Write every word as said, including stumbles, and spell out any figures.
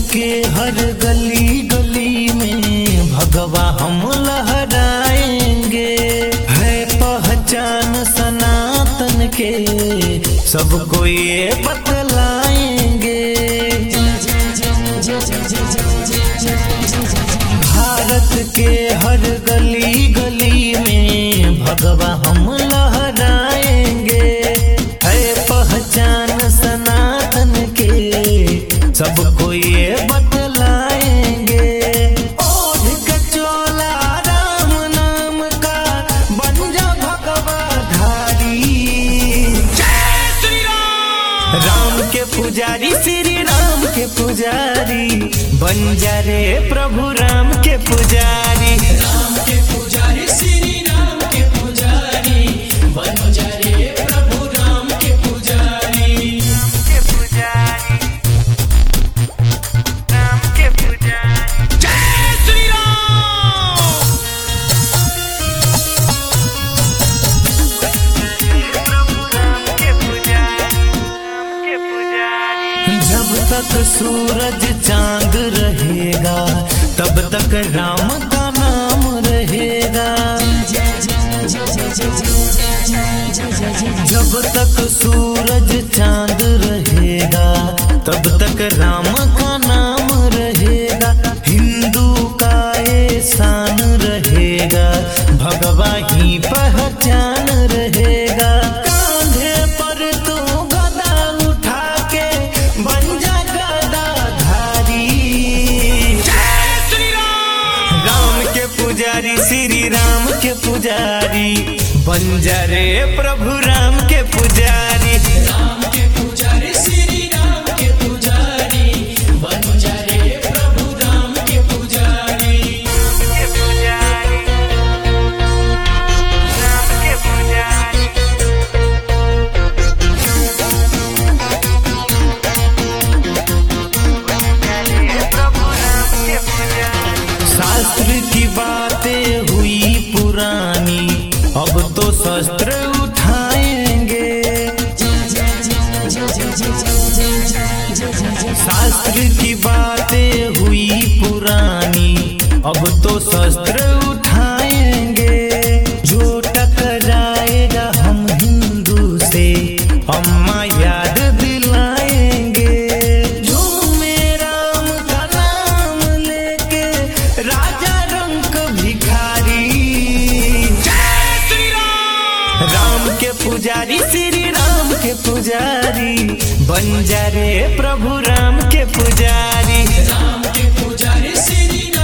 के हर गली गली में भगवा हम लहराएंगे। है पहचान सनातन के सबको ये बतलाएंगे। भारत के हर गली गली में भगवा हम लहराएंगे। है पहचान सनातन के सबको ये बतलाएंगे। ओढ़ के चोला राम नाम का बन जा भगवा धारी। जय श्री राम। राम के पुजारी श्री राम के पुजारी बन जा रे प्रभु राम के पुजारी। राम के पुजारी श्री राम के पुजारी बन जा रे प्रभु राम के पुजारी। के पुजारी राम के पुजारी। जय श्री राम। जब तक सूरज चांद रहेगा तब तक राम का नाम रहेगा। जब तक सूरज चांद रहेगा तब तक राम का नाम रहेगा। हिंदू का ये शान रहेगा भगवा ही पहचान रहेगा। कांधे पर तू गदा उठा के बन जा गदाधारी। जय श्री राम। राम के पुजारी श्री राम के पुजारी बन जा रे प्रभु राम के पुजारी। राम के पुजारी श्री राम के पुजारी बन जा रे प्रभु राम के पुजारी। के पुजारी राम के पुजारी। शास्त्र की बातें हुई पुरानी अब तो शस्त्र उठाएंगे। शास्त्र की बातें हुई पुरानी अब तो शस्त्र उठाएंगे। जो टकराएगा हम हिंदू से अम्मा याद दिलाएंगे। जो मेरा राम का नाम लेके राजा रंक भिखारी। जय श्री राम। राम के पुजारी श्री राम के पुजारी बन जा रे प्रभु राम के पुजारी। राम के पुजारी श्री